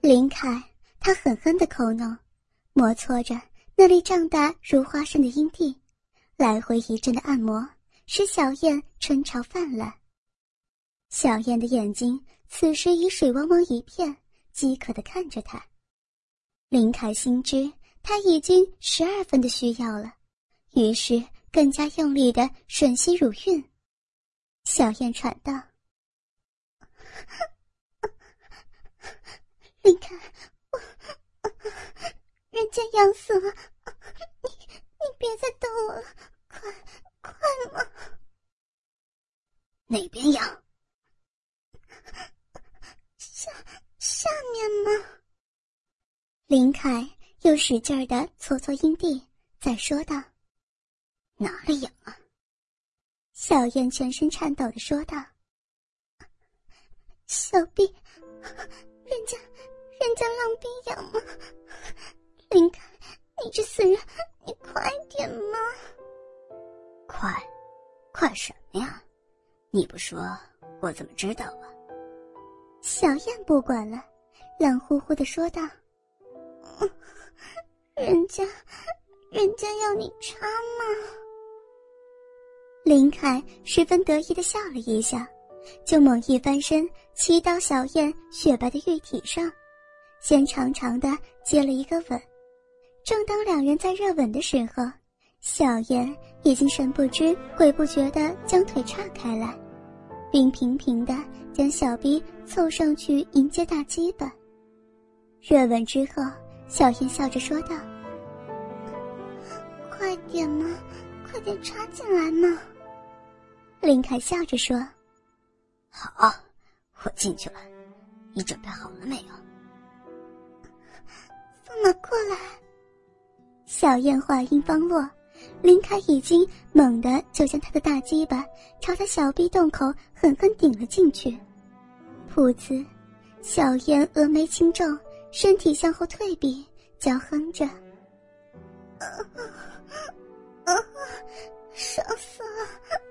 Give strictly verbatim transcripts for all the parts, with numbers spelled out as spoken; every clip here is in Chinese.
林凯他狠狠地口弄，摩搓着那粒胀大如花生的阴蒂，来回一阵的按摩，使小燕春潮泛滥。小燕的眼睛此时已水汪汪一片，饥渴地看着他。林凯心知他已经十二分的需要了，于是更加用力地吮吸乳晕。小燕喘道：林凯，我人家要死了，你你别再动我了，快快嘛！ 哪边痒？ 下下面吗？林凯又使劲儿地搓搓阴蒂，再说道： 哪里痒啊？ 小燕全身颤抖地说道：小臂，人家人家浪逼痒吗？林凯，你这死人，你快点嘛！ 快快什么呀？你不说我怎么知道啊？ 小燕不管了，冷乎乎地说道：人家人家要你插吗？林凯十分得意地笑了一下，就猛一翻身骑到小燕雪白的玉体上，先长长地接了一个吻。正当两人在热吻的时候，小燕已经神不知鬼不觉地将腿岔开来，并频频地将小臂凑上去迎接大鸡巴。热吻之后，小燕笑着说道：快点嘛，快点插进来嘛！林凯笑着说： 好，我进去了，你准备好了没有？ 放马过来！小燕话音方落，林凯已经猛地就将他的大鸡巴朝他小臂洞口狠狠顶了进去。噗呲，小燕峨眉轻皱，身体向后退避，娇哼着：啊啊，爽死了！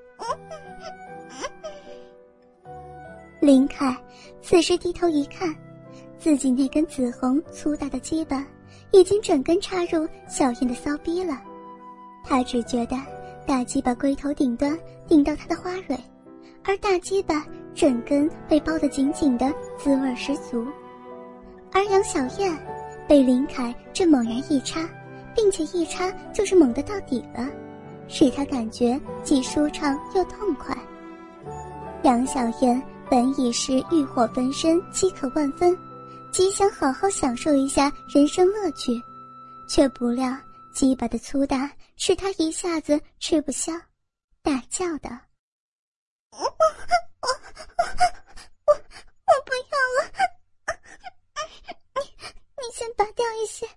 林凯此时低头一看，自己那根紫红粗大的鸡巴已经整根插入小燕的骚逼了。他只觉得大鸡巴龟头顶端顶到他的花蕊，而大鸡巴整根被包得紧紧的，滋味十足。而杨小燕被林凯这猛然一插，并且一插就是猛得到底了，使他感觉既舒畅又痛快。杨小燕本已是欲火焚身，饥渴万分，极想好好享受一下人生乐趣，却不料鸡巴的粗大使他一下子吃不消，大叫道：我我我我不要了，你你先拔掉一些，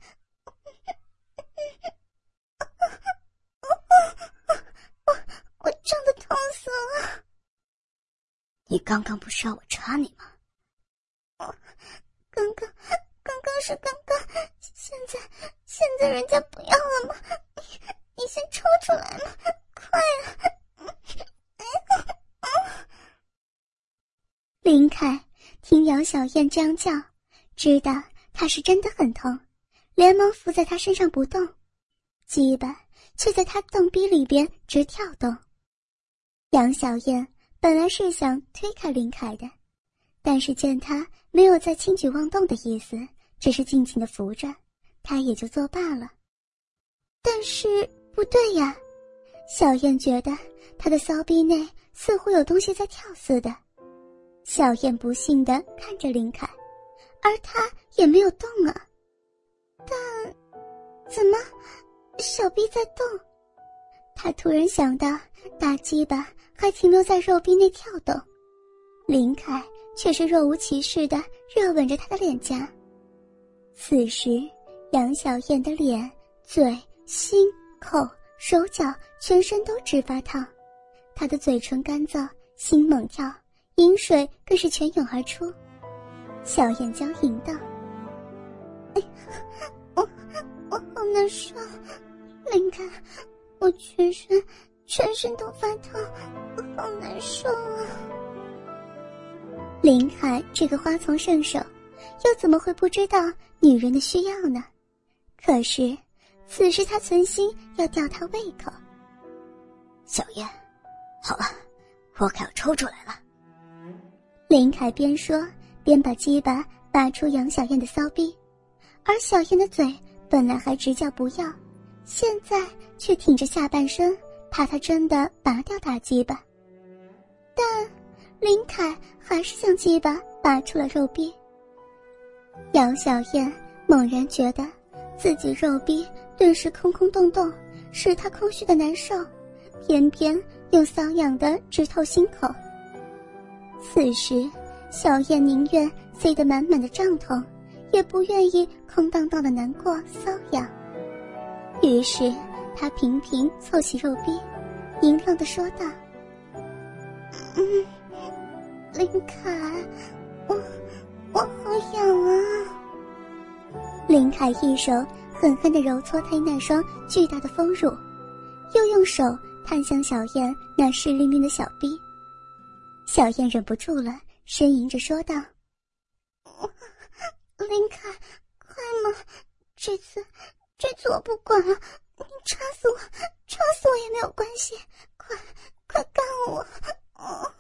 我我胀得痛死了。 你刚刚不是要我插你吗？ 我刚刚刚刚是刚刚，现在现在人家不要了吗？你你先抽出来嘛，快啊！林凯听杨小燕这样叫，知道她是真的很痛，连忙伏在她身上不动，鸡巴却在她洞壁里边直跳动。杨小燕本来是想推开林凯的，但是见他没有再轻举妄动的意思，只是静静地扶着，他也就作罢了。但是不对呀，小燕觉得他的骚逼内似乎有东西在跳似的。小燕不信地看着林凯，而他也没有动啊。但怎么小臂在动？他突然想到大鸡巴还停留在肉壁内跳动，林凯却是若无其事地热吻着他的脸颊。此时杨小燕的脸、嘴、心、口、手脚全身都直发烫，她的嘴唇干燥，心猛跳，饮水更是泉涌而出。小燕娇吟道：哎呀，我我好难受，林凯，我全身全身都发烫，我好难受啊。林凯这个花丛圣手， 又怎么会不知道女人的需要呢？可是此时他存心要吊她胃口。 小燕，好了，我可要抽出来了。 林凯边说边把鸡巴拔出杨小燕的骚逼，而小燕的嘴本来还直叫不要，现在却挺着下半身，怕她真的拔掉大鸡巴。但林凯还是将鸡巴拔出了肉壁。杨小燕猛然觉得自己肉壁顿时空空洞洞，使她空虚的难受，偏偏又瘙痒的直透心口。此时小燕宁愿塞得满满的胀痛，也不愿意空荡荡的难过瘙痒。于是她频频凑起肉壁，淫浪地说道：嗯，林凯，我我好痒啊。林凯一手狠狠地揉搓她那双巨大的丰乳，又用手探向小燕那湿淋淋的小臂。小燕忍不住了，呻吟着说道：林凯，快嘛，这次这次我不管了，你插死我插死我也没有关系，快快干我。哦，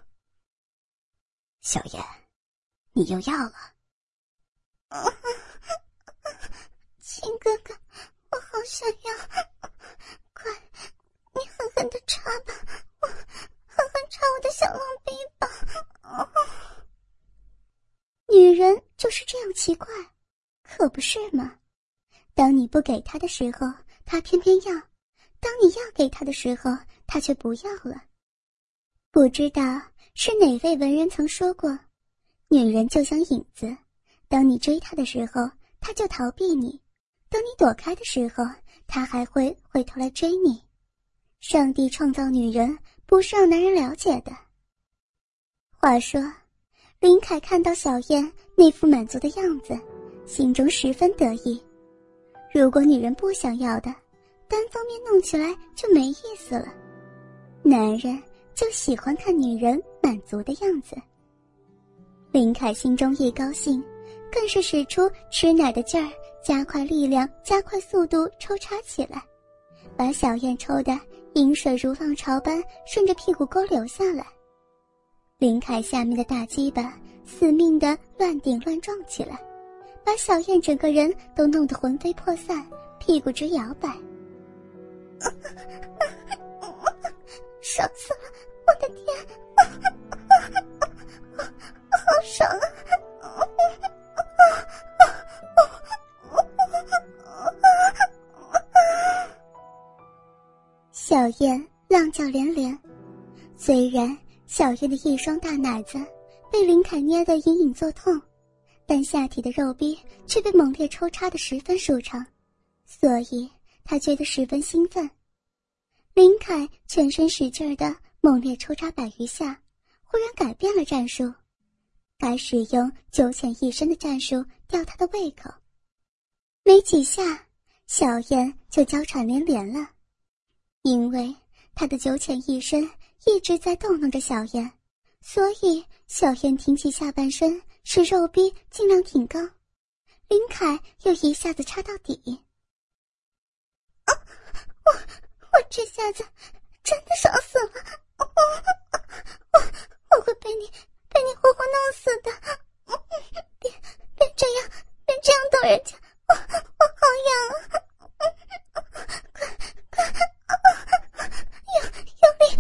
小燕，你又要了。 亲哥哥，我好想要，快你狠狠地插吧，我狠狠插我的小浪逼吧。哦，女人就是这样奇怪，可不是吗？当你不给她的时候，她偏偏要；当你要给她的时候，她却不要了。不知道是哪位文人曾说过，女人就像影子，当你追她的时候，她就逃避你；等你躲开的时候，她还会回头来追你。上帝创造女人，不是让男人了解的。话说，林凯看到小燕那副满足的样子，心中十分得意。如果女人不想要的，单方面弄起来就没意思了。男人就喜欢看女人满足的样子。林凯心中一高兴，更是使出吃奶的劲儿，加快力量，加快速度抽插起来，把小燕抽得饮水如浪潮般顺着屁股沟流下来。林凯下面的大鸡巴死命地乱顶乱撞起来，把小燕整个人都弄得魂飞魄散，屁股直摇摆。爽死了，我的天，好爽啊！小燕浪叫连连，虽然小燕的一双大奶子被林凯捏得隐隐作痛，但下体的肉壁却被猛烈抽插得十分舒畅，所以她觉得十分兴奋。林凯全身使劲的猛烈抽插百余下，忽然改变了战术，改使用九浅一深的战术吊他的胃口。没几下，小燕就娇喘连连了，因为他的九浅一深一直在逗弄着小燕，所以小燕挺起下半身，使肉壁尽量挺高。林凯又一下子插到底。啊，我我这下子真的爽死了！我我我会被你被你活活弄死的！别别这样，别这样逗人家，我我好痒啊！快快，用用力！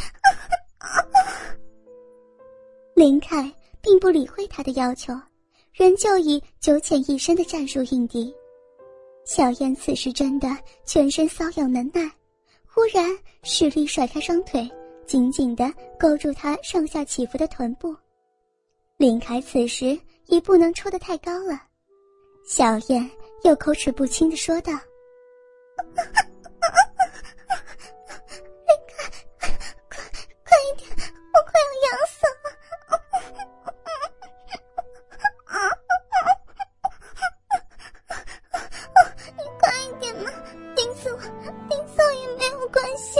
林凯并不理会他的要求，仍旧以九浅一深的战术应敌。小燕此时真的全身瘙痒难耐，忽然使力甩开双腿，紧紧地勾住他上下起伏的臀部。林凯此时已不能抽得太高了，小燕又口齿不清地说道：林凯，快快一点，我快要痒死了！你快一点嘛，顶死我，顶死我也没有关系。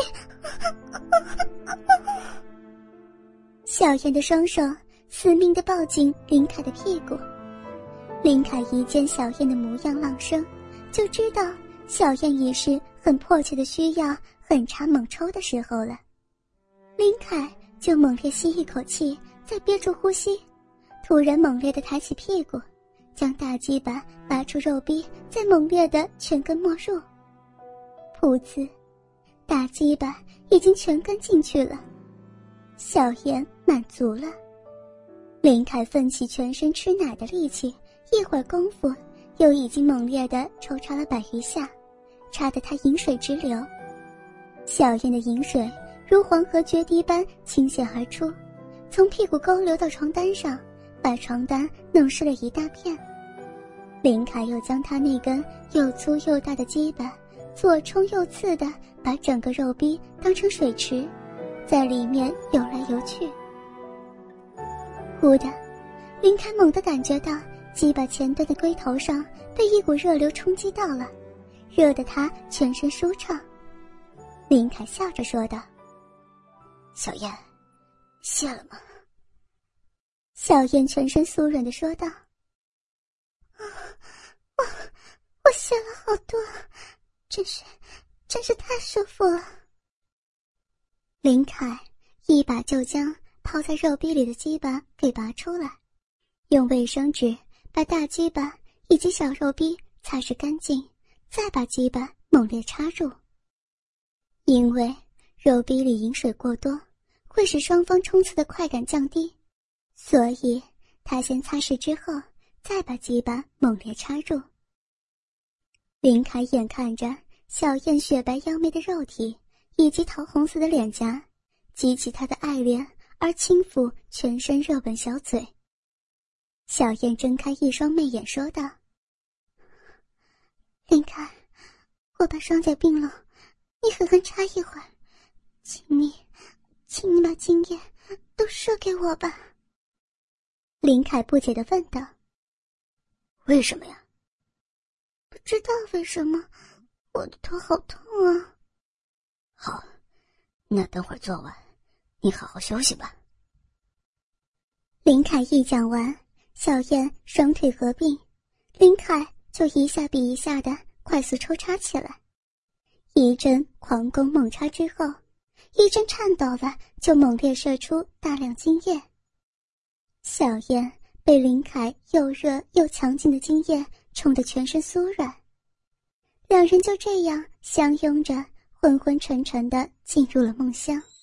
小燕的双手死命地抱紧林凯的屁股， 林凯一见小燕的模样浪声，就知道小燕已是很迫切的需要狠插猛抽的时候了。林凯就猛烈吸一口气，再憋住呼吸，突然猛烈地抬起屁股，将大鸡巴拔出肉壁，再猛烈地全根没入。噗呲，大鸡巴已经全根进去了。小燕满足了。林凯奋起全身吃奶的力气，一会儿功夫又已经猛烈地抽插了百余下，插得他饮水直流。小燕的饮水如黄河决堤般倾泻而出，从屁股沟流到床单上，把床单弄湿了一大片。林凯又将他那根又粗又大的鸡巴左冲右刺的把整个肉壁当成水池，在里面游来游去。忽的，林凯猛地感觉到鸡巴前端的龟头上被一股热流冲击到了，热得他全身舒畅。林凯笑着说道：“ 小燕，谢了吗？” 小燕全身酥软地说道：“啊，我我谢了好多，真是真是太舒服了。”林凯一把就将泡在肉壁里的鸡巴给拔出来，用卫生纸把大鸡巴以及小肉壁擦拭干净，再把鸡巴猛烈插入。因为肉壁里饮水过多，会使双方冲刺的快感降低，所以他先擦拭之后，再把鸡巴猛烈插入。林凯眼看着小燕雪白妖媚的肉体以及桃红色的脸颊，激起他的爱恋而轻抚全身热吻小嘴。小燕睁开一双媚眼说道：“林凯，我把双脚并拢，你狠狠插一会儿，请你请你把精液都射给我吧。”林凯不解地问道：“ 为什么呀？”“ 不知道为什么，我的头好痛啊。”“ 好，那等会儿做完，你好好休息吧。” 林凯一讲完，小燕双腿合并，林凯就一下比一下的快速抽插起来。一阵狂攻猛插之后，一阵颤抖的就猛烈射出大量精液。小燕被林凯又热又强劲的精液冲得全身酥软，两人就这样相拥着昏昏沉沉地进入了梦乡。